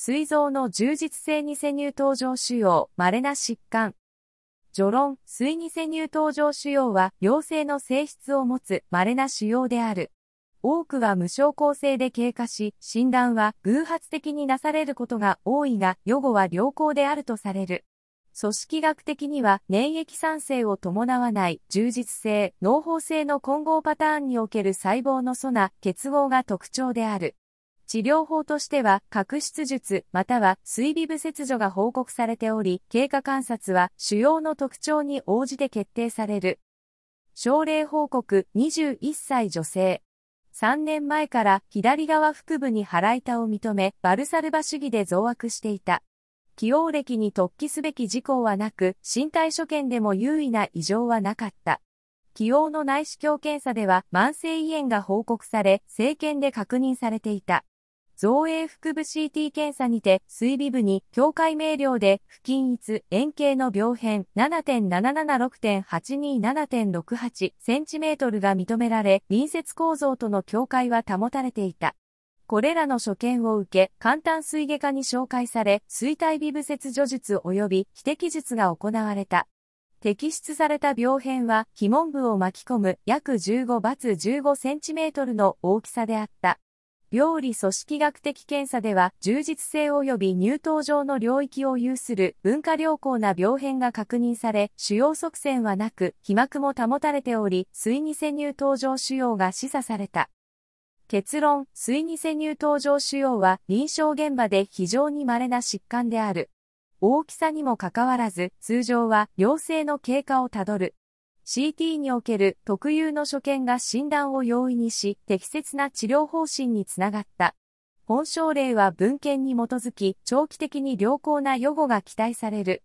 膵臓の充実性偽乳頭状腫瘍、稀な疾患。序論、膵偽乳頭状腫瘍は、良性の性質を持つ稀な腫瘍である。多くは無症候性で経過し、診断は偶発的になされることが多いが、予後は良好であるとされる。組織学的には、粘液産生を伴わない充実性、嚢胞性の混合パターンにおける細胞の素な結合が特徴である。治療法としては、核出術または膵尾部切除が報告されており、経過観察は腫瘍の特徴に応じて決定される。症例報告21歳女性。3年前から左側腹部に腹痛を認め、バルサルバ主義で増悪していた。既往歴に突起すべき事項はなく、身体所見でも有意な異常はなかった。既往の内視鏡検査では慢性胃炎が報告され、生検で確認されていた。造影腹部 CT 検査にて、膵尾部に境界明瞭で不均一、円形の病変 7.776.82-7.68 センチメートルが認められ、隣接構造との境界は保たれていた。これらの所見を受け、簡単膵外科に紹介され、膵体尾部切除術及び非摘術が行われた。摘出された病変は、鬼門部を巻き込む約15×15センチメートルの大きさであった。病理組織学的検査では、充実性及び乳頭状の領域を有する分化良好な病変が確認され、腫瘍側線はなく、皮膜も保たれており、膵偽乳頭状腫瘍が示唆された。結論、膵偽乳頭状腫瘍は臨床現場で非常に稀な疾患である。大きさにもかかわらず、通常は良性の経過をたどる。CT における特有の所見が診断を容易にし、適切な治療方針につながった。本症例は文献に基づき、長期的に良好な予後が期待される。